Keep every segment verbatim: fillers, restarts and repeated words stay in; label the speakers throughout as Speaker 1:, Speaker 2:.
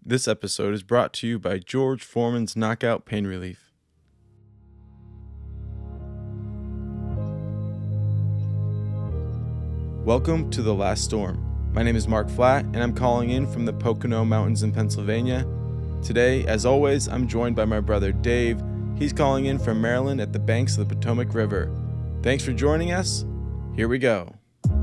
Speaker 1: This episode is brought to you by George Foreman's Knockout Pain Relief. Welcome to The Last Storm. My name is Mark Flatt, and I'm calling in from the Pocono Mountains in Pennsylvania. Today, as always, I'm joined by my brother Dave. He's calling in from Maryland at the banks of the Potomac River. Thanks for joining us. Here we go.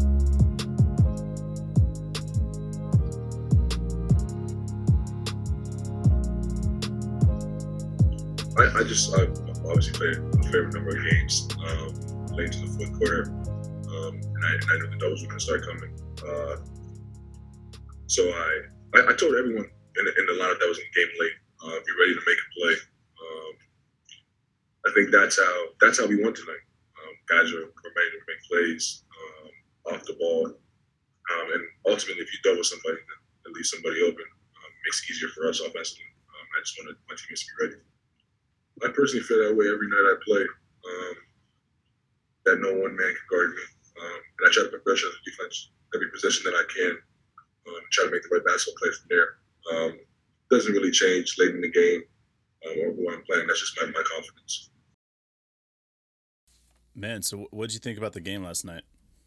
Speaker 2: I, I just I obviously played a favorite number of games um, late to the fourth quarter, um, and, I, and I knew the doubles were going to start coming. Uh, so I, I I told everyone in the, in the lineup that was in the game late, uh, be ready to make a play. Um, I think that's how that's how we won tonight. Um, guys are, are ready to make plays um, off the ball, um, and ultimately, if you double somebody, then at least somebody open. Um, makes it easier for us offensively. Um, I just wanted my teammates to be ready. I personally feel that way every night I play, um, that no one man can guard me. Um, and I try to put pressure on the defense every possession that I can, um, try to make the right basketball play from there. Um, doesn't really change late in the game um, or who I'm playing. That's just my, my confidence.
Speaker 3: Man, so what did you think about the game last night?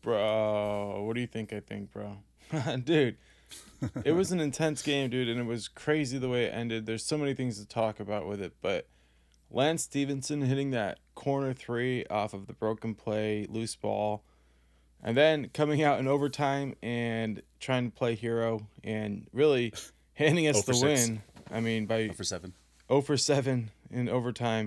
Speaker 1: Bro, what do you think I think, bro? Dude, it was an intense game, dude, and it was crazy the way it ended. There's so many things to talk about with it, but Lance Stephenson hitting that corner three off of the broken play, loose ball, and then coming out in overtime and trying to play hero and really handing us the win. I mean, by
Speaker 3: oh for seven.
Speaker 1: oh for seven in overtime.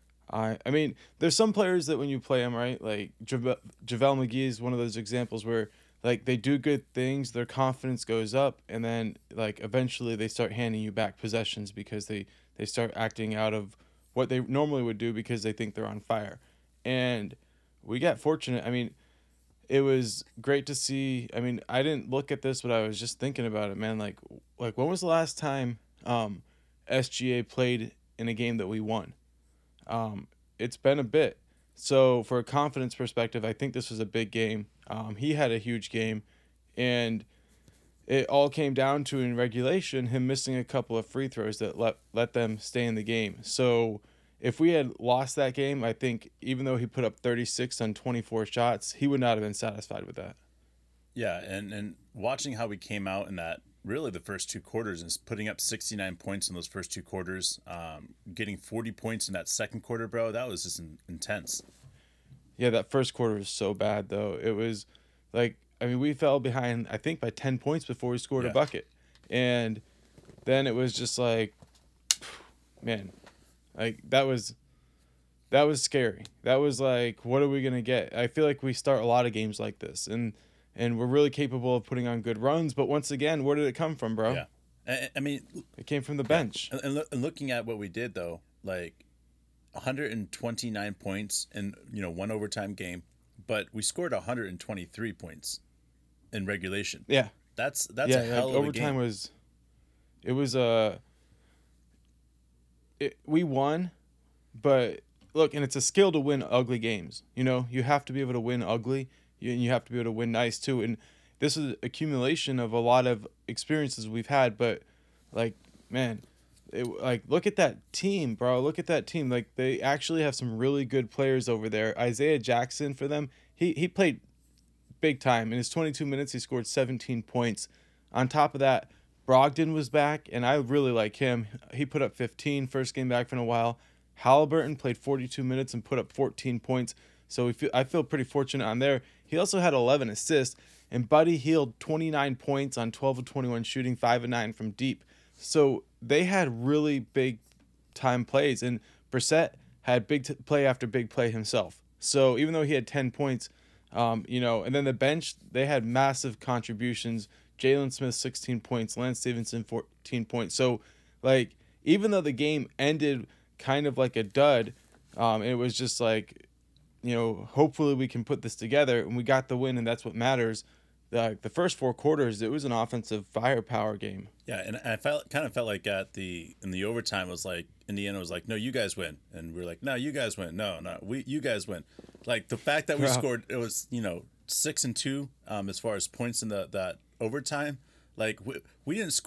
Speaker 1: I I mean, there's some players that when you play them, right, like JaVale McGee is one of those examples where like they do good things, their confidence goes up, and then like eventually they start handing you back possessions because they, they start acting out of what they normally would do because they think they're on fire. And we got fortunate. I mean, it was great to see. I mean, I didn't look at this, but I was just thinking about it, man. Like, like when was the last time um, S G A played in a game that we won? Um, it's been a bit. So for a confidence perspective, I think this was a big game. Um, he had a huge game, and it all came down to in regulation him missing a couple of free throws that let let them stay in the game. So if we had lost that game, I think even though he put up thirty-six on twenty-four shots, he would not have been satisfied with that.
Speaker 3: Yeah, and, and watching how we came out in that really the first two quarters and putting up sixty-nine points in those first two quarters, um, getting forty points in that second quarter, bro, that was just in, intense.
Speaker 1: Yeah, that first quarter was so bad, though. It was like, I mean, we fell behind, I think, by ten points before we scored
Speaker 3: yeah.
Speaker 1: a bucket. And then it was just like, man, like that was, that was scary. That was like, what are we going to get? I feel like we start a lot of games like this, and, and we're really capable of putting on good runs. But once again, where did it come from, bro?
Speaker 3: Yeah. I, I mean,
Speaker 1: it came from the bench.
Speaker 3: Yeah. And, and, lo- and looking at what we did, though, like one hundred twenty-nine points in, you know, one overtime game, but we scored one hundred twenty-three points in regulation.
Speaker 1: Yeah.
Speaker 3: That's that's
Speaker 1: yeah,
Speaker 3: a hell
Speaker 1: like,
Speaker 3: of a
Speaker 1: overtime
Speaker 3: game.
Speaker 1: was it was a uh, it, we won, but look, and it's a skill to win ugly games. You know, you have to be able to win ugly, and you have to be able to win nice too. And this is accumulation of a lot of experiences we've had, but like, man, it, like look at that team, bro. Look at that team. Like they actually have some really good players over there. Isaiah Jackson for them, he he played big time. In his twenty-two minutes, he scored seventeen points. On top of that, Brogdon was back, and I really like him. He put up fifteen, first game back for a while. Halliburton played forty-two minutes and put up fourteen points. So we feel, I feel pretty fortunate on there. He also had eleven assists, and Buddy Hield twenty-nine points on twelve of twenty-one shooting, five of nine from deep. So they had really big time plays, and Brissett had big t- play after big play himself. So even though he had ten points, Um, you know, and then the bench, they had massive contributions. Jalen Smith, sixteen points. Lance Stephenson, fourteen points. So, like, even though the game ended kind of like a dud, um, it was just like, you know, hopefully we can put this together. And we got the win, and that's what matters. The, the first four quarters, it was an offensive firepower game.
Speaker 3: Yeah, and I felt kind of felt like at the in the overtime was like Indiana was like, no, you guys win, and we are like, no, you guys win, no, no, we you guys win. Like the fact that we
Speaker 1: Wow.
Speaker 3: scored, it was you know six and two um, as far as points in the that overtime. Like we, we didn't score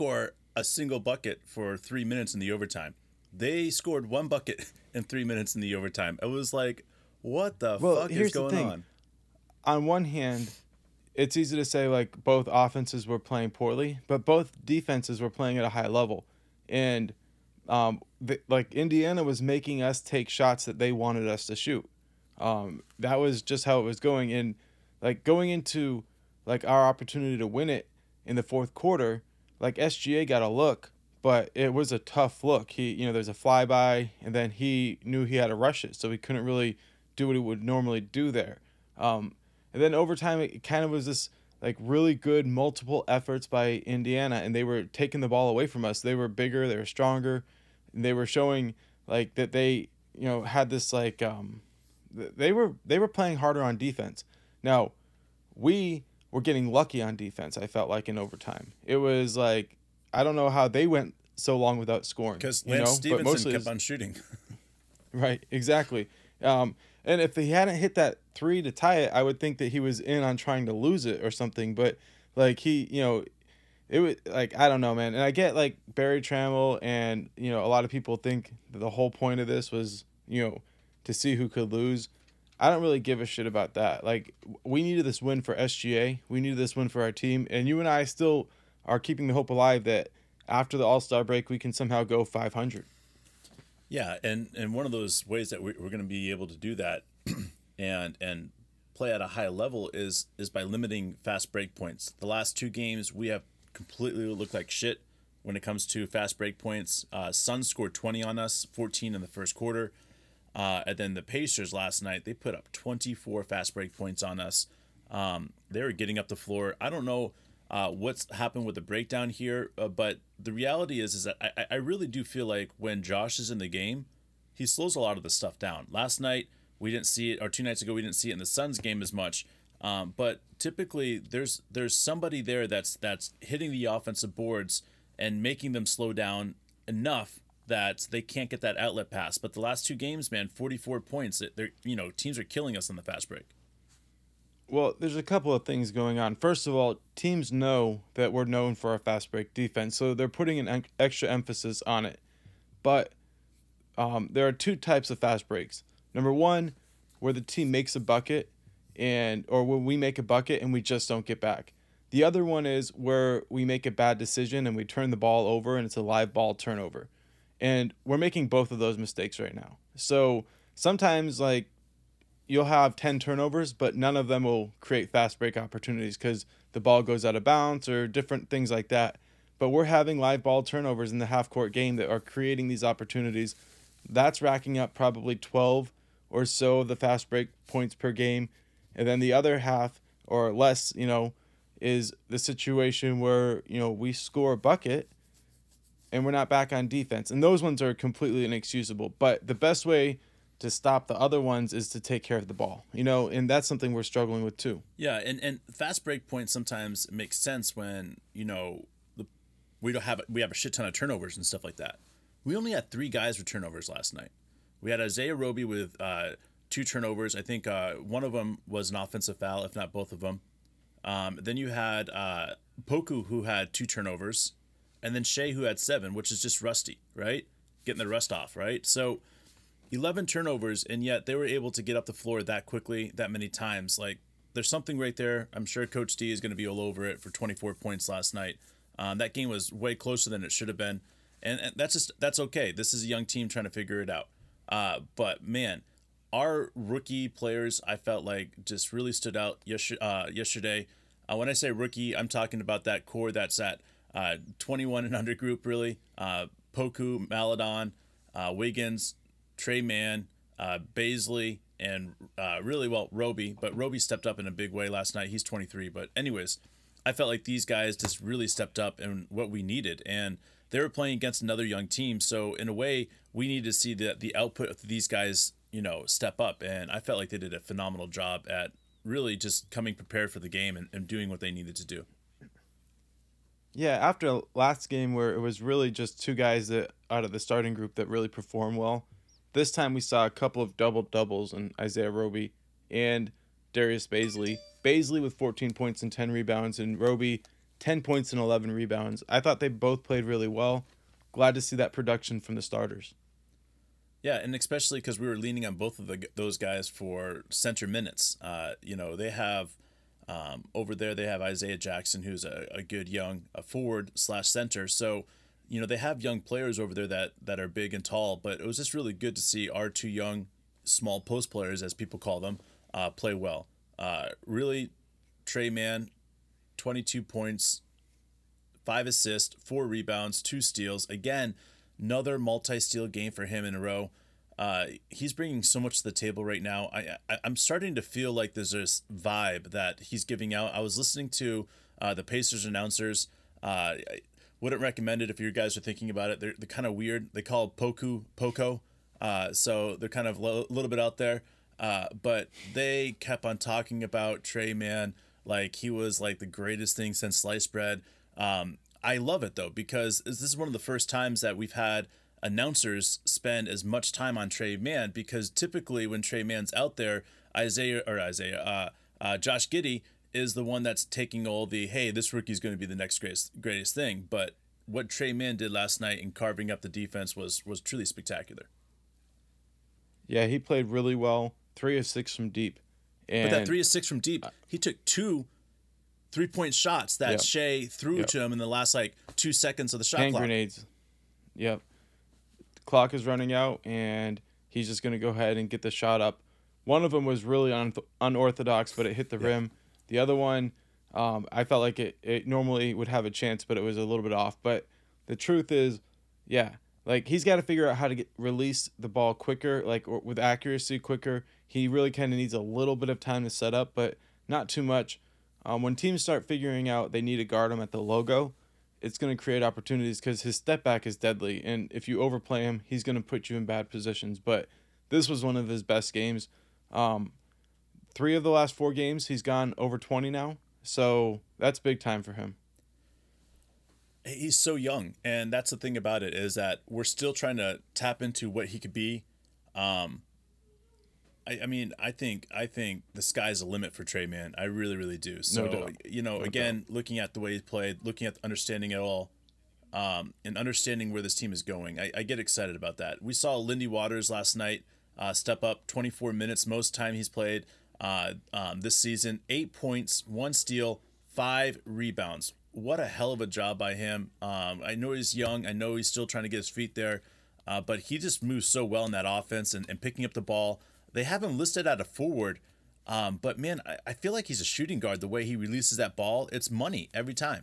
Speaker 3: a single bucket for three minutes in the overtime. They scored one bucket in three minutes in the overtime. It was like, what the
Speaker 1: Well,
Speaker 3: fuck is
Speaker 1: here's the
Speaker 3: going
Speaker 1: thing.
Speaker 3: on?
Speaker 1: On one hand, it's easy to say like both offenses were playing poorly, but both defenses were playing at a high level, and um, the, like Indiana was making us take shots that they wanted us to shoot. Um, that was just how it was going, and like going into like our opportunity to win it in the fourth quarter, like S G A got a look, but it was a tough look. He, you know, there's a flyby, and then he knew he had to rush it, so he couldn't really do what he would normally do there. Um, and then over time, it kind of was this like really good multiple efforts by Indiana, and they were taking the ball away from us. They were bigger, they were stronger, and they were showing like that they, you know, had this like um, they were they were playing harder on defense. Now, we were getting lucky on defense. I felt like in overtime, it was like I don't know how they went so long without scoring.
Speaker 3: Because
Speaker 1: You
Speaker 3: Lance
Speaker 1: know, but
Speaker 3: Stevenson
Speaker 1: mostly
Speaker 3: kept
Speaker 1: it's-
Speaker 3: on shooting.
Speaker 1: right, exactly. Um, and if he hadn't hit that three to tie it, I would think that he was in on trying to lose it or something. But like he, you know, it was like I don't know, man. And I get like Barry Trammell, and you know, a lot of people think that the whole point of this was, you know, to see who could lose. I don't really give a shit about that. Like we needed this win for S G A. We needed this win for our team, and you and I still are keeping the hope alive that after the All Star break we can somehow go five hundred.
Speaker 3: Yeah, and, and one of those ways that we, we're going to be able to do that and and play at a high level is is by limiting fast break points. The last two games we have completely looked like shit when it comes to fast break points. Uh, Suns scored twenty on us, fourteen in the first quarter. Uh, and then the Pacers last night, they put up twenty-four fast break points on us. Um, they were getting up the floor. I don't know uh, what's happened with the breakdown here, uh, but the reality is is that I, I really do feel like when Josh is in the game, he slows a lot of the stuff down. Last night, we didn't see it, or two nights ago, we didn't see it in the Suns game as much. Um, but typically, there's there's somebody there that's that's hitting the offensive boards and making them slow down enough that they can't get that outlet pass. But the last two games, man, forty-four points. They're, you know, teams are killing us on the fast break.
Speaker 1: Well, there's a couple of things going on. First of all, teams know that we're known for our fast break defense, so they're putting an en- extra emphasis on it. But um, there are two types of fast breaks. Number one, where the team makes a bucket, and or when we make a bucket and we just don't get back. The other one is where we make a bad decision and we turn the ball over and it's a live ball turnover. And we're making both of those mistakes right now. So sometimes like you'll have ten turnovers, but none of them will create fast break opportunities because the ball goes out of bounds or different things like that. But we're having live ball turnovers in the half court game that are creating these opportunities. That's racking up probably twelve or so of the fast break points per game. And then the other half or less, you know, is the situation where, you know, we score a bucket and we're not back on defense. And those ones are completely inexcusable. But the best way to stop the other ones is to take care of the ball, you know, and that's something we're struggling with too.
Speaker 3: Yeah, and, and fast break points sometimes make sense when, you know, the, we don't have we have a shit ton of turnovers and stuff like that. We only had three guys with turnovers last night. We had Isaiah Roby with uh, two turnovers. I think uh, one of them was an offensive foul, if not both of them. Um, then you had uh, Poku, who had two turnovers, and then Shea, who had seven, which is just rusty, right? Getting the rust off, right? So eleven turnovers, and yet they were able to get up the floor that quickly, that many times. Like, there's something right there. I'm sure Coach D is going to be all over it for twenty-four points last night. Um, that game was way closer than it should have been, and, and that's just that's okay. This is a young team trying to figure it out. Uh, but man, our rookie players, I felt like just really stood out yes- uh, yesterday. Uh, when I say rookie, I'm talking about that core that's at uh, twenty-one and under group, really. Uh, Poku, Maladon, uh, Wiggins, Trey Mann, uh, Baisley, and uh, really, well, Roby. But Roby stepped up in a big way last night. He's twenty-three. But anyways, I felt like these guys just really stepped up in what we needed. And they were playing against another young team. So in a way, we need to see the, the output of these guys, you know, step up. And I felt like they did a phenomenal job at really just coming prepared for the game and, and doing what they needed to do.
Speaker 1: Yeah, after last game where it was really just two guys that out of the starting group that really performed well, this time we saw a couple of double doubles in Isaiah Roby and Darius Baisley. Baisley with fourteen points and ten rebounds, and Roby ten points and eleven rebounds. I thought they both played really well. Glad to see that production from the starters.
Speaker 3: Yeah, and especially because we were leaning on both of the, those guys for center minutes. Uh, you know, they have um, over there they have Isaiah Jackson, who's a, a good young a forward slash center. So, you know, they have young players over there that that are big and tall. But it was just really good to see our two young, small post players, as people call them, uh, play well. Uh, really, Tre Mann, twenty-two points, five assists, four rebounds, two steals. Again, another multi-steal game for him in a row. Uh, he's bringing so much to the table right now. I, I I'm starting to feel like there's this vibe that he's giving out. I was listening to uh, the Pacers announcers. Uh, I wouldn't recommend it if you guys are thinking about it. They're they're kind of weird. They call it Poku Poco. Uh, so they're kind of a lo- little bit out there. Uh, but they kept on talking about Tre Mann like he was like the greatest thing since sliced bread. Um, I love it though, because this is one of the first times that we've had announcers spend as much time on Tre Mann, because typically when Tre Mann's out there, Isaiah or Isaiah, uh, uh, Josh Giddey is the one that's taking all the, hey, this rookie's going to be the next greatest greatest thing. But what Tre Mann did last night in carving up the defense was was truly spectacular.
Speaker 1: Yeah, he played really well. Three of six from deep. And
Speaker 3: But that three of six from deep, he took two three point shots that
Speaker 1: Yep.
Speaker 3: Shea threw
Speaker 1: Yep.
Speaker 3: to him in the last like two seconds of the shot
Speaker 1: hand
Speaker 3: clock.
Speaker 1: grenades. Yep. The clock is running out, and he's just going to go ahead and get the shot up. One of them was really un- unorthodox, but it hit the
Speaker 3: Yeah.
Speaker 1: rim. The other one, um, I felt like it, it normally would have a chance, but it was a little bit off. But the truth is, yeah, like he's got to figure out how to get release the ball quicker, like or with accuracy quicker. He really kind of needs a little bit of time to set up, but not too much. Um, when teams start figuring out they need to guard him at the logo, it's going to create opportunities because his step back is deadly. And if you overplay him, he's going to put you in bad positions. But this was one of his best games. Um, three of the last four games, he's gone over twenty now. So that's big time for him.
Speaker 3: He's so young, and that's the thing about it, is that we're still trying to tap into what he could be. Um, I, I mean, I think I think the sky's the limit for Tre Mann. I really, really do. So,
Speaker 1: No doubt.
Speaker 3: you know,
Speaker 1: No
Speaker 3: again, looking at the way he played, looking at understanding it all, um, and understanding where this team is going, I, I get excited about that. We saw Lindy Waters last night uh, step up twenty-four minutes, most time he's played uh, um, this season. Eight points, one steal, five rebounds. What a hell of a job by him. Um, I know he's young. I know he's still trying to get his feet there, uh, but he just moves so well in that offense and, and picking up the ball. They have him listed at a forward, um, but man, I, I feel like he's a shooting guard. The way he releases that ball, it's money every time.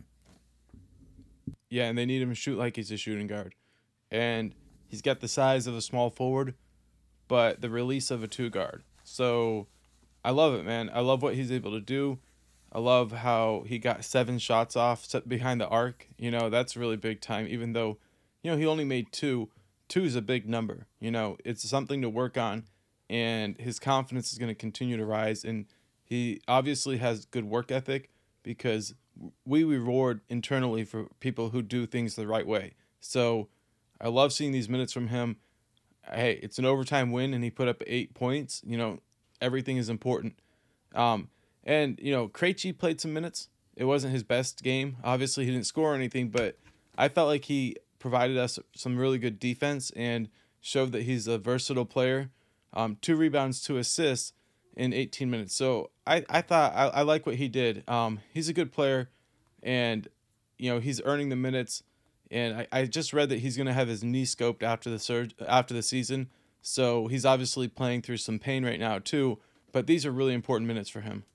Speaker 1: Yeah, and they need him to shoot like he's a shooting guard. And he's got the size of a small forward, but the release of a two guard. So I love it, man. I love what he's able to do. I love how he got seven shots off set behind the arc. You know, that's really big time, even though, you know, he only made two. Two is a big number. You know, it's something to work on, and his confidence is going to continue to rise. And he obviously has good work ethic because we reward internally for people who do things the right way. So I love seeing these minutes from him. Hey, it's an overtime win, and he put up eight points. You know, everything is important. Um, and, you know, Krejci played some minutes. It wasn't his best game. Obviously, he didn't score anything, but I felt like he provided us some really good defense and showed that he's a versatile player. Um, two rebounds, two assists in eighteen minutes. So I, I thought I, I like what he did. Um, he's a good player, and, you know, he's earning the minutes. And I, I just read that he's going to have his knee scoped after the surge, after the season. So he's obviously playing through some pain right now too. But these are really important minutes for him.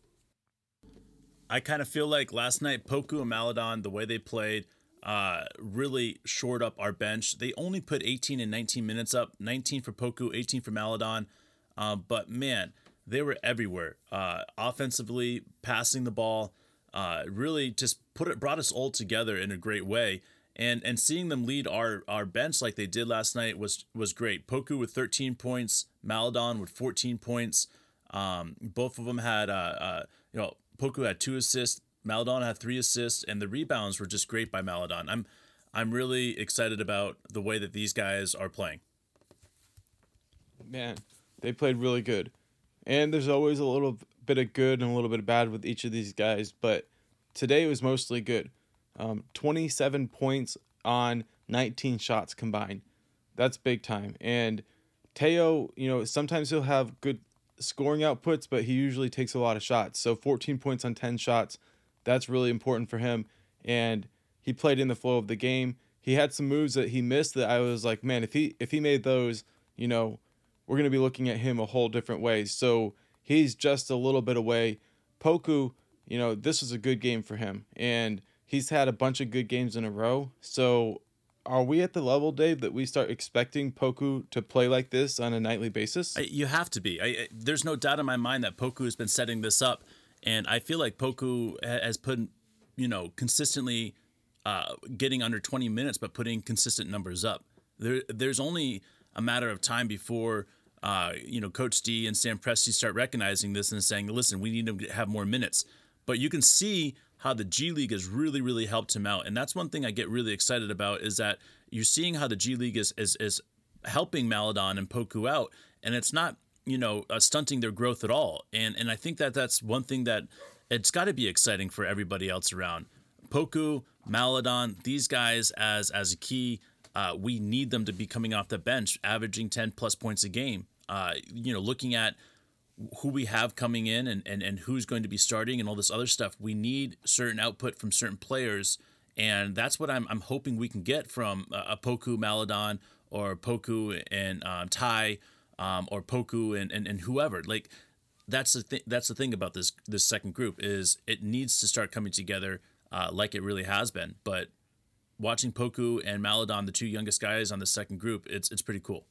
Speaker 3: I kind of feel like last night, Poku and Maladon, the way they played, uh, really shored up our bench. They only put eighteen and nineteen minutes up, nineteen for Poku, eighteen for Maladon. Uh, but man, they were everywhere. Uh, offensively, passing the ball, uh, really just put it, brought us all together in a great way. And and seeing them lead our our bench like they did last night was was great. Poku with thirteen points, Maladon with fourteen points. Um, both of them had uh, uh you know Poku had two assists, Maladon had three assists, and the rebounds were just great by Maladon. I'm I'm really excited about the way that these guys are playing.
Speaker 1: Man, they played really good. And there's always a little bit of good and a little bit of bad with each of these guys, but today it was mostly good. Um, twenty-seven points on nineteen shots combined. That's big time. And Teo, you know, sometimes he'll have good scoring outputs, but he usually takes a lot of shots. So fourteen points on ten shots, that's really important for him. And he played in the flow of the game. He had some moves that he missed that I was like, man, if he if he made those, you know, we're going to be looking at him a whole different way. So he's just a little bit away. Poku, you know, this was a good game for him. And he's had a bunch of good games in a row. So are we at the level, Dave, that we start expecting Poku to play like this on a nightly basis?
Speaker 3: I, you have to be. I, I, there's no doubt in my mind that Poku has been setting this up. And I feel like Poku has put, you know, consistently uh, getting under twenty minutes, but putting consistent numbers up. There, there's only a matter of time before, uh, you know, Coach D and Sam Presti start recognizing this and saying, listen, we need to have more minutes. But you can see how the G League has really, really helped him out. And that's one thing I get really excited about is that you're seeing how the G League is is, is helping Maledon and Poku out. And it's not, you know, uh, stunting their growth at all. And and I think that that's one thing that it's got to be exciting for everybody else around. Poku, Maledon, these guys as as a key, uh, we need them to be coming off the bench, averaging ten plus points a game. Uh, you know, looking at who we have coming in and, and, and who's going to be starting and all this other stuff. We need certain output from certain players. And that's what I'm I'm hoping we can get from uh, a Poku Maledon or Poku and um, Ty um, or Poku and, and, and whoever. Like that's the th- that's the thing about this this second group is it needs to start coming together uh, like it really has been. But watching Poku and Maledon, the two youngest guys on the second group, it's it's pretty cool.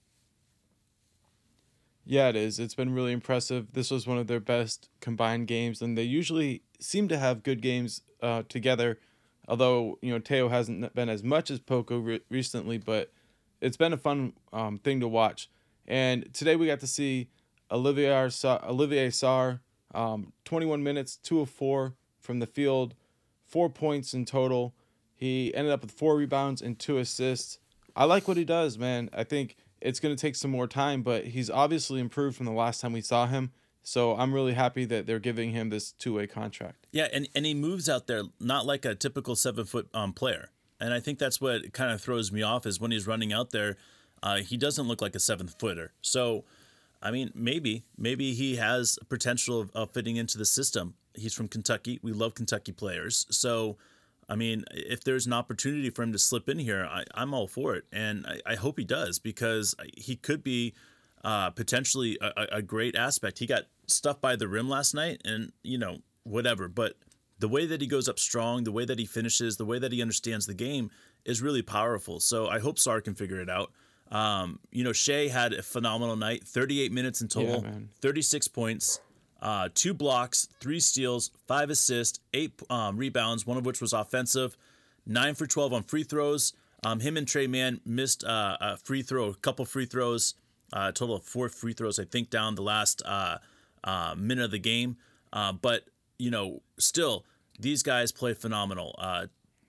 Speaker 1: Yeah, it is. It's been really impressive. This was one of their best combined games, and they usually seem to have good games uh, together. Although, you know, Teo hasn't been as much as Poku re- recently, but it's been a fun um, thing to watch. And today we got to see Olivier Sarr, Olivier Sarr, um, twenty-one minutes, two of four from the field, four points in total. He ended up with four rebounds and two assists. I like what he does, man. I think it's going to take some more time, but he's obviously improved from the last time we saw him. So I'm really happy that they're giving him this two-way contract.
Speaker 3: Yeah, and, and he moves out there not like a typical seven-foot um, player. And I think that's what kind of throws me off is when he's running out there, uh, he doesn't look like a seventh-footer. So, I mean, maybe. Maybe he has potential of, of fitting into the system. He's from Kentucky. We love Kentucky players. So, I mean, if there's an opportunity for him to slip in here, I, I'm all for it. And I, I hope he does because he could be uh, potentially a, a great aspect. He got stuffed by the rim last night and, you know, whatever. But the way that he goes up strong, the way that he finishes, the way that he understands the game is really powerful. So I hope Sarr can figure it out. Um, you know, Shea had a phenomenal night, thirty-eight minutes in total,
Speaker 1: Yeah,
Speaker 3: thirty-six points. Uh, two blocks, three steals, five assists, eight um, rebounds, one of which was offensive, nine for twelve on free throws. Um, him and Trey Mann missed uh, a free throw, a couple free throws, uh, a total of four free throws, I think, down the last uh, uh, minute of the game. Uh, but, you know, still, these guys play phenomenal. Uh,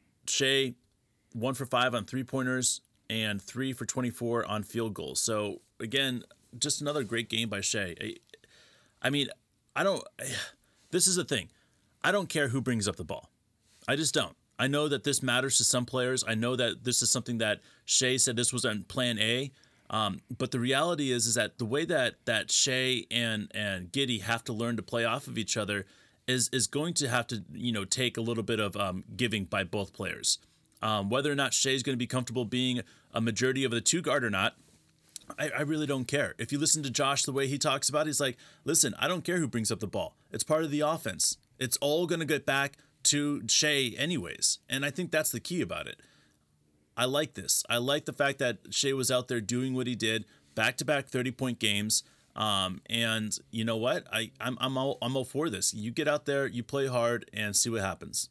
Speaker 3: Shea, one for five on three-pointers and three for twenty-four on field goals. So, again, just another great game by Shea. I, I mean, I don't, this is the thing. I don't care who brings up the ball. I just don't. I know that this matters to some players. I know that this is something that Shea said this was on plan A. Um, but the reality is, is that the way that, that Shea and, and Giddey have to learn to play off of each other is, is going to have to, you know, take a little bit of um, giving by both players. Um, whether or not Shea's going to be comfortable being a majority of the two guard or not, I, I really don't care. If you listen to Josh, the way he talks about it, he's like, listen, I don't care who brings up the ball. It's part of the offense. It's all going to get back to Shea anyways. And I think that's the key about it. I like this. I like the fact that Shea was out there doing what he did, back-to-back thirty-point games. Um, and you know what? I, I'm, I'm, all, I'm all for this. You get out there, you play hard, and see what happens.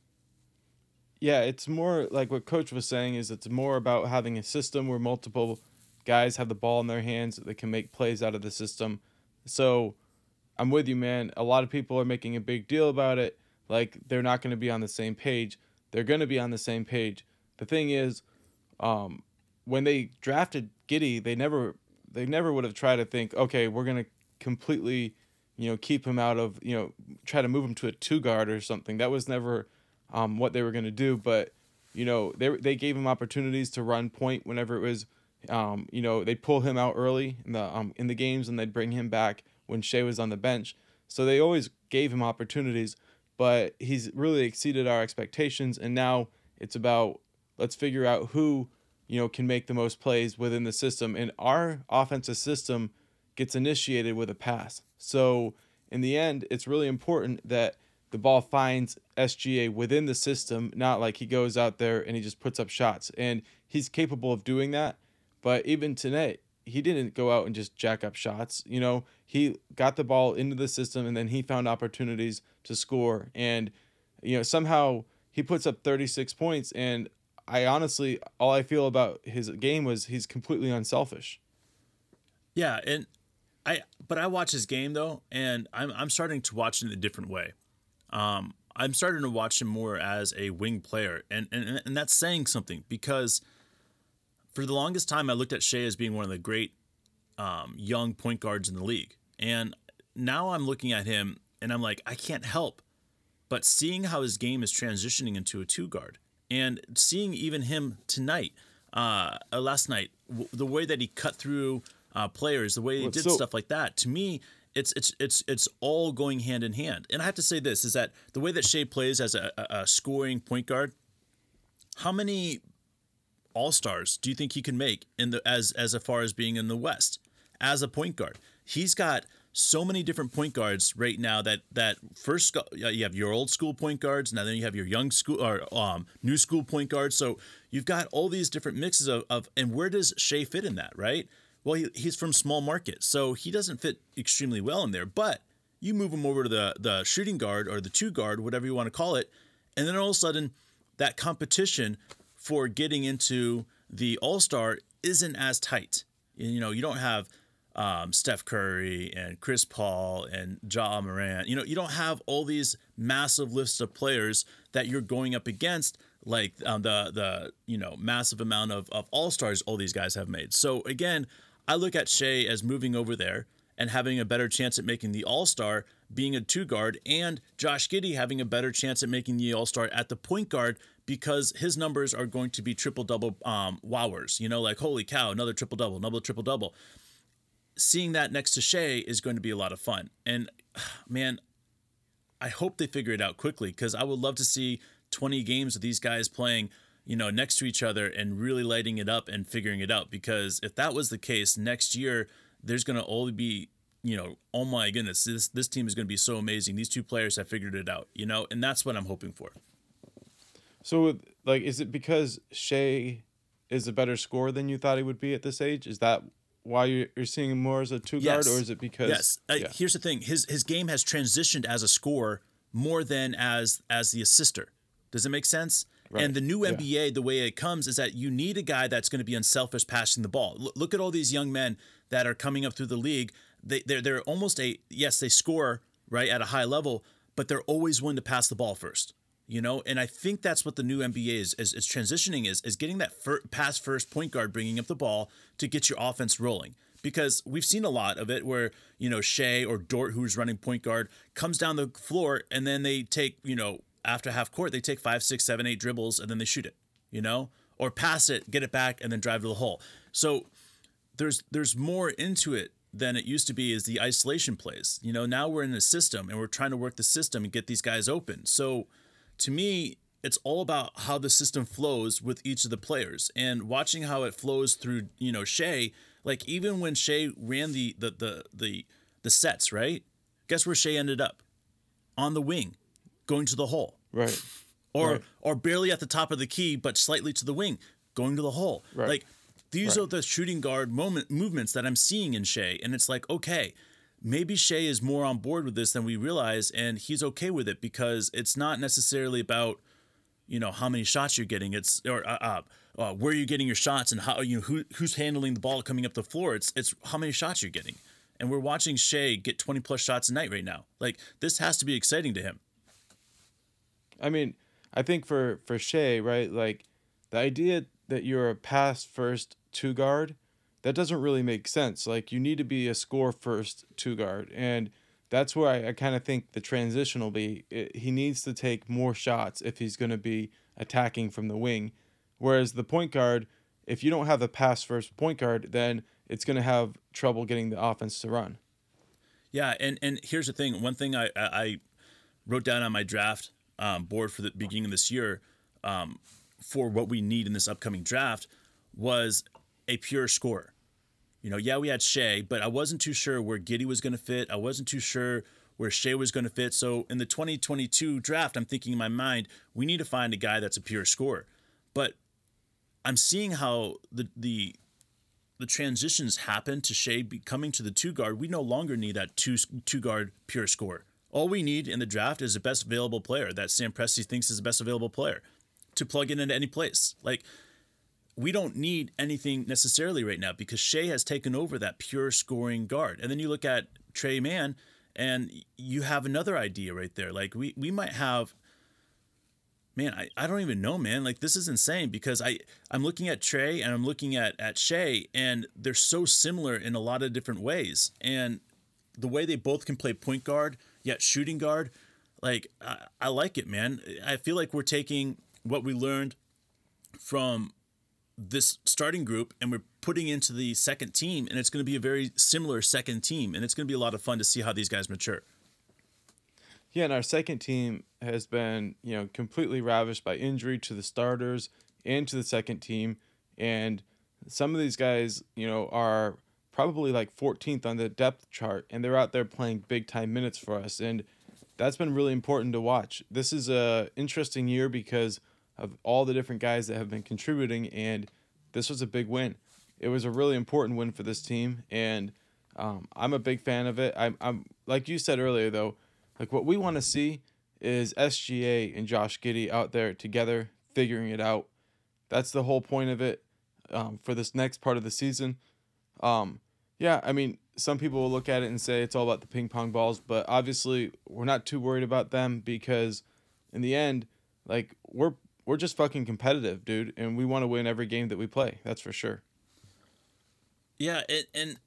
Speaker 1: Yeah, it's more like what Coach was saying is it's more about having a system where multiple guys have the ball in their hands that can make plays out of the system. So I'm with you, man. A lot of people are making a big deal about it. Like they're not going to be on the same page. They're going to be on the same page. The thing is, um, when they drafted Giddey, they never, they never would have tried to think, okay, we're going to completely, you know, keep him out of, you know, try to move him to a two guard or something. That was never um, what they were going to do. But, you know, they they gave him opportunities to run point whenever it was, um, you know, they'd pull him out early in the um, in the games, and they'd bring him back when Shea was on the bench. So they always gave him opportunities, but he's really exceeded our expectations. And now it's about, let's figure out who, you know, can make the most plays within the system. And our offensive system gets initiated with a pass. So in the end, it's really important that the ball finds S G A within the system, not like he goes out there and he just puts up shots. And he's capable of doing that. But even tonight, he didn't go out and just jack up shots. You know, he got the ball into the system, and then he found opportunities to score. And, you know, somehow he puts up thirty-six points. And I honestly, all I feel about his game was he's completely unselfish.
Speaker 3: Yeah, and I but I watch his game though, and I'm I'm starting to watch it in a different way. Um, I'm starting to watch him more as a wing player, and and and that's saying something, because for the longest time I looked at Shea as being one of the great um, young point guards in the league, and now I'm looking at him and I'm like, I can't help but seeing how his game is transitioning into a two guard, and seeing even him tonight, uh, last night, w- the way that he cut through uh, players, the way he
Speaker 1: Well,
Speaker 3: did
Speaker 1: so-
Speaker 3: stuff like that. To me, it's it's it's it's all going hand in hand. And I have to say this is that the way that Shea plays as a, a, a scoring point guard, how many All Stars do you think he can make in the as as far as being in the West as a point guard? He's got so many different point guards right now that that first you have your old school point guards, now then you have your young school or um, new school point guards. So you've got all these different mixes of, of and where does Shea fit in that, right? Well, he, he's from small market, so he doesn't fit extremely well in there. But you move him over to the the shooting guard or the two guard, whatever you want to call it, and then all of a sudden that competition for getting into the All-Star isn't as tight. You know, you don't have um, Steph Curry and Chris Paul and Ja Morant. You know, you don't have all these massive lists of players that you're going up against, like um, the the you know massive amount of, of All-Stars all these guys have made. So again, I look at Shea as moving over there and having a better chance at making the All-Star, being a two guard, and Josh Giddey having a better chance at making the All-Star at the point guard, because his numbers are going to be triple-double um, wowers. You know, like, holy cow, another triple-double, another triple-double. Seeing that next to Shea is going to be a lot of fun. And, man, I hope they figure it out quickly, because I would love to see twenty games of these guys playing, you know, next to each other and really lighting it up and figuring it out. Because if that was the case, next year there's going to only be, you know, oh my goodness, this this team is going to be so amazing. These two players have figured it out, you know, and that's what I'm hoping for.
Speaker 1: So, like, is it because Shea is a better scorer than you thought he would be at this age? Is that why you're, you're seeing him more as a two guard,
Speaker 3: Yes.
Speaker 1: or is it because?
Speaker 3: Yes. Uh,
Speaker 1: yeah.
Speaker 3: Here's the thing: his his game has transitioned as a scorer more than as as the assister. Does it make sense?
Speaker 1: Right.
Speaker 3: And the new
Speaker 1: Yeah.
Speaker 3: N B A, the way it comes is that you need a guy that's going to be unselfish passing the ball. L- look at all these young men that are coming up through the league. They they're they're almost a yes, they score right at a high level, but they're always willing to pass the ball first. You know, and I think that's what the new N B A is is, is transitioning is is getting that fir- pass first point guard bringing up the ball to get your offense rolling. Because we've seen a lot of it where, you know, Shea or Dort, who's running point guard, comes down the floor and then they take, you know, after half court, they take five, six, seven, eight dribbles and then they shoot it, you know, or pass it, get it back, and then drive to the hole. So there's there's more into it than it used to be, is the isolation plays. You know, now we're in a system and we're trying to work the system and get these guys open. So to me, it's all about how the system flows with each of the players, and watching how it flows through, you know, Shea. Like, even when Shea ran the the the the, the sets, right? Guess where Shea ended up? On the wing, going to the hole.
Speaker 1: Right.
Speaker 3: Or
Speaker 1: Right.
Speaker 3: or barely at the top of the key, but slightly to the wing, going to the hole.
Speaker 1: Right.
Speaker 3: Like, these
Speaker 1: Right.
Speaker 3: are the shooting guard moment movements that I'm seeing in Shea, and it's like, okay, maybe Shea is more on board with this than we realize, and he's okay with it, because it's not necessarily about, you know, how many shots you're getting. It's or uh, uh, uh, where you're getting your shots and how, you know, who who's handling the ball coming up the floor. It's it's how many shots you're getting, and we're watching Shea get twenty plus shots a night right now. Like, this has to be exciting to him.
Speaker 1: I mean, I think for for Shea, right, like the idea that you're a pass first two guard, that doesn't really make sense. Like, you need to be a score first two guard, and that's where I, I kind of think the transition will be. It, he needs to take more shots if he's going to be attacking from the wing. Whereas the point guard, if you don't have a pass first point guard, then it's going to have trouble getting the offense to run.
Speaker 3: Yeah, and, and here's the thing. One thing I, I, I wrote down on my draft um, board for the beginning of this year um, for what we need in this upcoming draft was a pure scorer. You know, yeah, we had Shea, but I wasn't too sure where Giddey was going to fit. I wasn't too sure where Shea was going to fit. So in the twenty twenty-two draft, I'm thinking in my mind, we need to find a guy that's a pure scorer. But I'm seeing how the the the transitions happen to Shea coming to the two guard. We no longer need that two two guard pure scorer. All we need in the draft is the best available player that Sam Presti thinks is the best available player to plug in into any place. Like, we don't need anything necessarily right now because Shea has taken over that pure scoring guard. And then you look at Tre Mann and you have another idea right there. Like, we, we might have, man, I, I don't even know, man. Like, this is insane because I, I'm looking at Tre and I'm looking at, at Shea, and they're so similar in a lot of different ways. And the way they both can play point guard, yet shooting guard, like, I, I like it, man. I feel like we're taking what we learned from this starting group and we're putting into the second team, and it's going to be a very similar second team, and it's going to be a lot of fun to see how these guys mature.
Speaker 1: Yeah, and our second team has been, you know, completely ravished by injury to the starters and to the second team, and some of these guys, you know, are probably like fourteenth on the depth chart, and they're out there playing big time minutes for us, and that's been really important to watch. This is a interesting year because of all the different guys that have been contributing, and this was a big win. It was a really important win for this team, and um, I'm a big fan of it. I'm, I'm like you said earlier, though, like what we want to see is S G A and Josh Giddey out there together, figuring it out. That's the whole point of it um, for this next part of the season. Um, yeah, I mean, some people will look at it and say it's all about the ping pong balls, but obviously we're not too worried about them because in the end, like, we're We're just fucking competitive, dude, and we want to win every game that we play. That's for sure.
Speaker 3: Yeah, it, and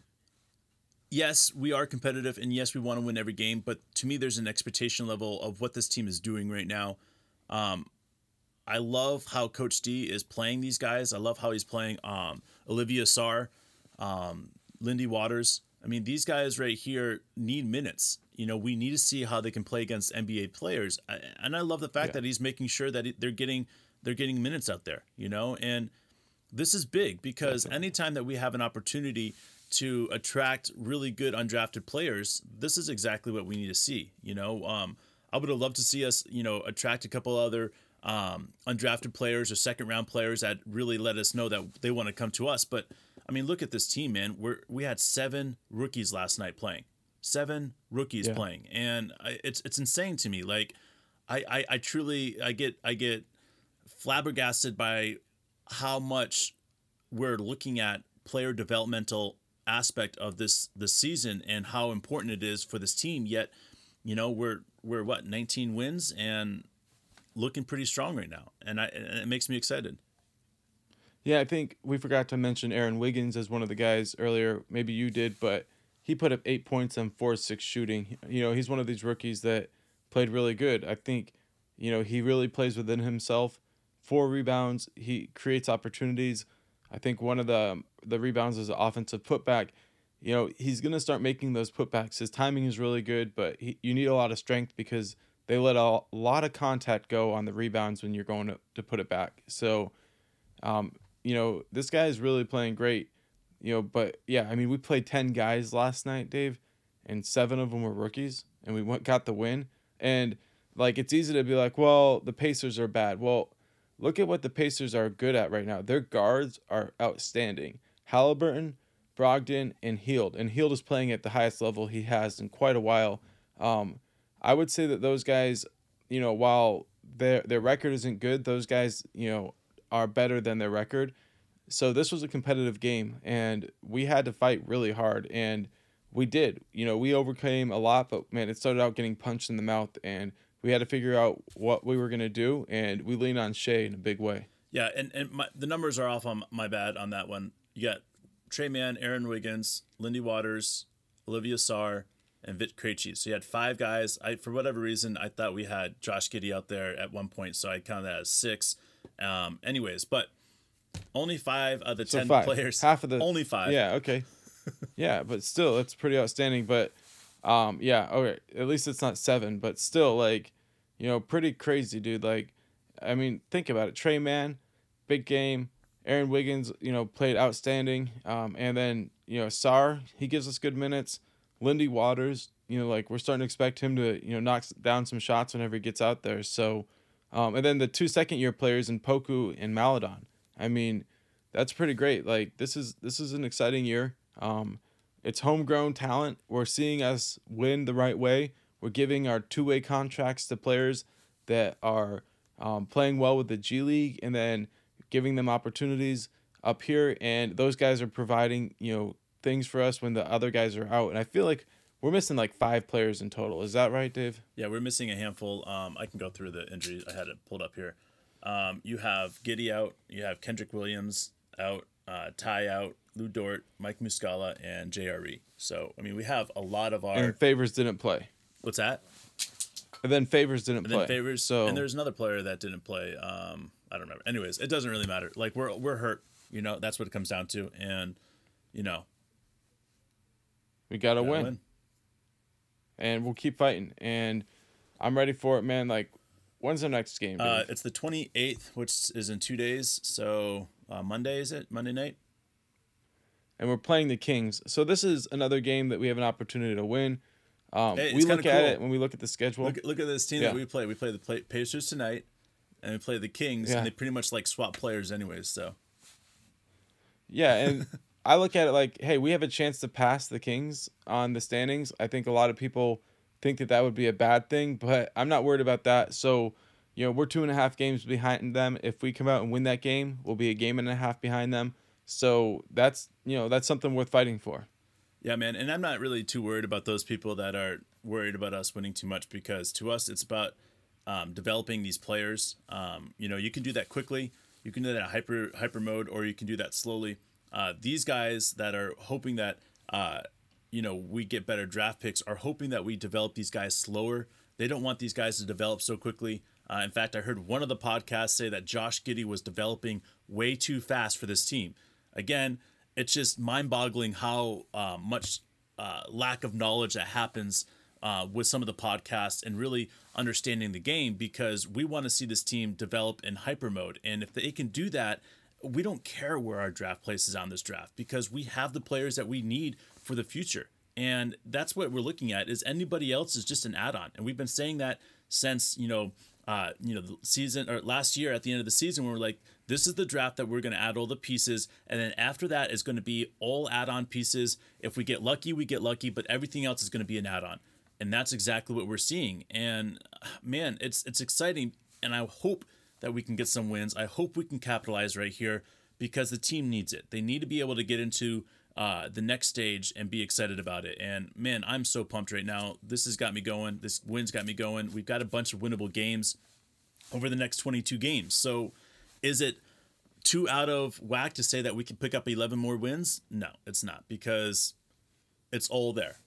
Speaker 3: yes, we are competitive, and yes, we want to win every game, but to me, there's an expectation level of what this team is doing right now. Um, I love how Coach D is playing these guys. I love how he's playing um, Olivia Sarr, um, Lindy Waters. I mean, these guys right here need minutes. You know, we need to see how they can play against N B A players, and I love the fact yeah. that he's making sure that they're getting they're getting minutes out there. You know, and this is big because Definitely. anytime that we have an opportunity to attract really good undrafted players, this is exactly what we need to see. You know, um, I would have loved to see us, you know, attract a couple other um, undrafted players or second round players that really let us know that they want to come to us. But I mean, look at this team, man. We're we had seven rookies last night playing. Seven rookies yeah. playing, and I, it's it's insane to me. Like, I, I I truly I get I get flabbergasted by how much we're looking at player developmental aspect of this this season and how important it is for this team. Yet, you know, we're we're what nineteen wins and looking pretty strong right now, and I and it makes me excited.
Speaker 1: Yeah, I think we forgot to mention Aaron Wiggins as one of the guys earlier. Maybe you did, but he put up eight points on four six shooting. You know, he's one of these rookies that played really good. I think, you know, he really plays within himself. Four rebounds. He creates opportunities. I think one of the the rebounds is an offensive putback. You know, he's going to start making those putbacks. His timing is really good, but he, you need a lot of strength because they let a lot of contact go on the rebounds when you're going to, to put it back. So, um, you know, this guy is really playing great. You know, but yeah, I mean, we played ten guys last night, Dave, and seven of them were rookies, and we went, got the win. And like, it's easy to be like, well, the Pacers are bad. Well, look at what the Pacers are good at right now. Their guards are outstanding. Halliburton, Brogdon, and Hield. And Hield is playing at the highest level he has in quite a while. Um, I would say that those guys, you know, while their their record isn't good, those guys, you know, are better than their record. So this was a competitive game, and we had to fight really hard, and we did. You know, we overcame a lot, but, man, it started out getting punched in the mouth, and we had to figure out what we were going to do, and we leaned on Shea in a big way.
Speaker 3: Yeah, and, and my, the numbers are off on my bad on that one. You got Tre Mann, Aaron Wiggins, Lindy Waters, Olivia Sarr, and Vit Krejci. So you had five guys. I for whatever reason I thought we had Josh Giddey out there at one point, so I counted that as six. Um, anyways, but only five of the
Speaker 1: So
Speaker 3: ten
Speaker 1: five.
Speaker 3: players.
Speaker 1: Half of the
Speaker 3: only five.
Speaker 1: Yeah, okay. Yeah, but still, it's pretty outstanding. But um, yeah, okay. At least it's not seven, but still, like, you know, pretty crazy, dude. Like, I mean, think about it. Trey Mann, big game. Aaron Wiggins, you know, played outstanding. Um, and then, you know, Sarr, he gives us good minutes. Lindy Waters, you know, like, we're starting to expect him to, you know, knock down some shots whenever he gets out there. So, um, and then the two second year players in Poku and Maladon. I mean, that's pretty great. Like, this is this is an exciting year. Um, it's homegrown talent. We're seeing us win the right way. We're giving our two way contracts to players that are um, playing well with the G League, and then giving them opportunities up here. And those guys are providing, you know, things for us when the other guys are out. And I feel like we're missing like five players in total. Is that right, Dave?
Speaker 3: Yeah, we're missing a handful. Um, I can go through the injuries. I had it pulled up here. Um, you have Giddey out. You have Kendrick Williams out. Uh, Ty out. Lou Dort, Mike Muscala, and J R E. So, I mean, we have a lot of our...
Speaker 1: And Favors didn't play.
Speaker 3: What's that?
Speaker 1: And then Favors didn't
Speaker 3: and
Speaker 1: play.
Speaker 3: Then Favors,
Speaker 1: so...
Speaker 3: And there's another player that didn't play. Um, I don't remember. Anyways, it doesn't really matter. Like, we're we're hurt. You know, that's what it comes down to. And, you know...
Speaker 1: We got to win.
Speaker 3: win.
Speaker 1: And we'll keep fighting. And I'm ready for it, man. Like, when's the next game?
Speaker 3: Uh, it's the twenty-eighth, which is in two days. So, uh, Monday, is it? Monday night?
Speaker 1: And we're playing the Kings. So this is another game that we have an opportunity to win. Um,
Speaker 3: hey,
Speaker 1: we look at
Speaker 3: cool.
Speaker 1: it when we look at the schedule.
Speaker 3: Look, look at this team
Speaker 1: yeah.
Speaker 3: that we play. We play the Pacers tonight, and we play the Kings,
Speaker 1: yeah.
Speaker 3: and they pretty much like swap players anyways. So,
Speaker 1: yeah, and I look at it like, hey, we have a chance to pass the Kings on the standings. I think a lot of people think that that would be a bad thing, but I'm not worried about that. So, you know, we're two and a half games behind them. If we come out and win that game, we'll be a game and a half behind them. So that's, you know, that's something worth fighting for.
Speaker 3: Yeah, man. And I'm not really too worried about those people that are worried about us winning too much, because to us, it's about um, developing these players. Um, you know, you can do that quickly. You can do that in hyper, hyper mode, or you can do that slowly. Uh, these guys that are hoping that, uh, you know, we get better draft picks are hoping that we develop these guys slower. They don't want these guys to develop so quickly. Uh, in fact, I heard one of the podcasts say that Josh Giddey was developing way too fast for this team. Again, it's just mind-boggling how uh, much uh, lack of knowledge that happens uh, with some of the podcasts and really understanding the game, because we want to see this team develop in hyper mode. And if they can do that, we don't care where our draft place is on this draft, because we have the players that we need for the future. And that's what we're looking at, is anybody else is just an add-on. And we've been saying that since, you know, uh, you know, the season or last year at the end of the season, when we're like, this is the draft that we're going to add all the pieces. And then after that is going to be all add-on pieces. If we get lucky, we get lucky, but everything else is going to be an add-on. And that's exactly what we're seeing. And man, it's, it's exciting. And I hope that we can get some wins. I hope we can capitalize right here, because the team needs it. They need to be able to get into uh, the next stage and be excited about it. And man, I'm so pumped right now. This has got me going. This win's got me going. We've got a bunch of winnable games over the next twenty-two games. So is it too out of whack to say that we can pick up eleven more wins? No, it's not, because it's all there.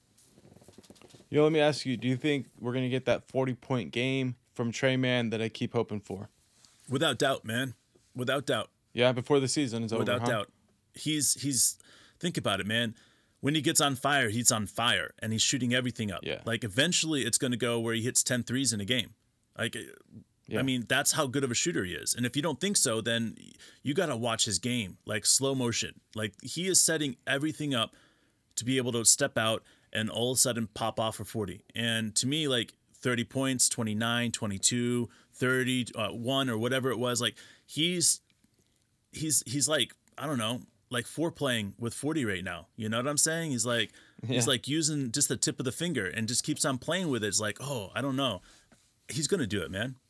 Speaker 1: You know, let me ask you, do you think we're going to get that forty-point game from Trey Mann that I keep hoping for?
Speaker 3: Without doubt, man. Without doubt.
Speaker 1: Yeah, before the season is over.
Speaker 3: Without
Speaker 1: huh?
Speaker 3: doubt. He's, he's, think about it, man. When he gets on fire, he's on fire, and he's shooting everything up.
Speaker 1: Yeah.
Speaker 3: Like, eventually it's going to go where he hits ten threes in a game. Like, yeah. I mean, that's how good of a shooter he is. And if you don't think so, then you got to watch his game, like slow motion. Like, he is setting everything up to be able to step out and all of a sudden pop off for forty. And to me, like, thirty points, twenty-nine, twenty-two, thirty, uh, one, or whatever it was, like, he's, he's, he's like, I don't know, like foreplaying with forty right now. You know what I'm saying? He's like, yeah. he's like using just the tip of the finger and just keeps on playing with it. It's like, oh, I don't know. He's going to do it, man.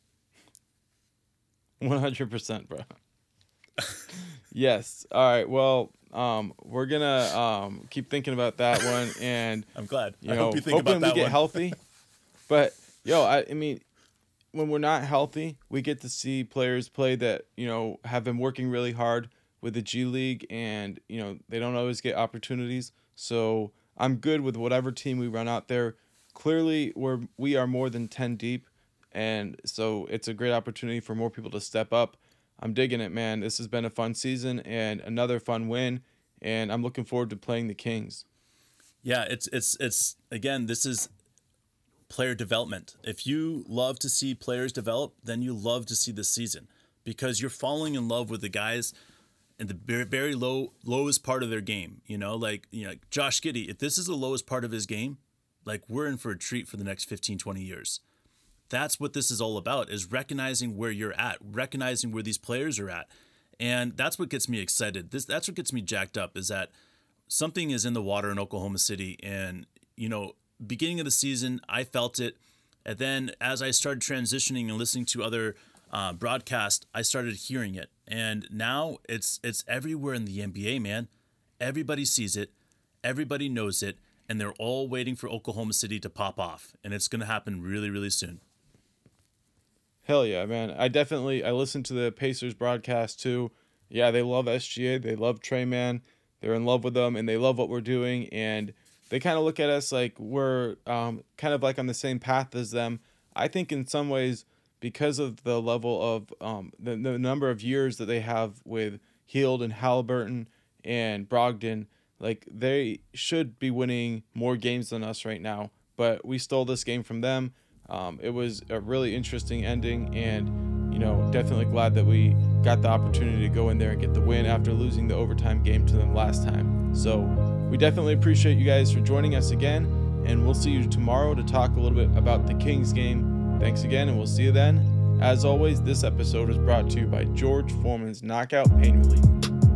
Speaker 1: one hundred percent, bro. Yes. All right. Well, um, we're going to um, keep thinking about that one. And
Speaker 3: I'm glad.
Speaker 1: You
Speaker 3: I
Speaker 1: know,
Speaker 3: hope you think
Speaker 1: hoping
Speaker 3: about that
Speaker 1: we get
Speaker 3: one.
Speaker 1: healthy. But, yo, I, I mean, when we're not healthy, we get to see players play that, you know, have been working really hard with the G League, and, you know, they don't always get opportunities. So I'm good with whatever team we run out there. Clearly, we're we are more than ten deep, and so it's a great opportunity for more people to step up. I'm digging it, man. This has been a fun season and another fun win, and I'm looking forward to playing the Kings.
Speaker 3: Yeah, it's it's it's again, this is player development. If you love to see players develop, then you love to see this season because you're falling in love with the guys in the very, very low lowest part of their game. You know, like you know, like Josh Giddey, if this is the lowest part of his game, like we're in for a treat for the next fifteen, twenty years. That's what this is all about, is recognizing where you're at, recognizing where these players are at. And that's what gets me excited. This that's what gets me jacked up, is that something is in the water in Oklahoma City. And, you know, beginning of the season, I felt it. And then as I started transitioning and listening to other uh, broadcasts, I started hearing it. And now it's it's everywhere in the N B A, man. Everybody sees it. Everybody knows it. And they're all waiting for Oklahoma City to pop off. And it's going to happen really, really soon.
Speaker 1: Hell yeah, man. I definitely, I listened to the Pacers broadcast too. Yeah, they love S G A. They love Trey, man. They're in love with them, and they love what we're doing. And they kind of look at us like we're um, kind of like on the same path as them. I think in some ways, because of the level of um, the, the number of years that they have with Hield and Halliburton and Brogdon, like they should be winning more games than us right now, but we stole this game from them. Um, it was a really interesting ending, and you know, definitely glad that we got the opportunity to go in there and get the win after losing the overtime game to them last time. So we definitely appreciate you guys for joining us again, and we'll see you tomorrow to talk a little bit about the Kings game. Thanks again, and we'll see you then. As always, this episode is brought to you by George Foreman's Knockout Pain Relief.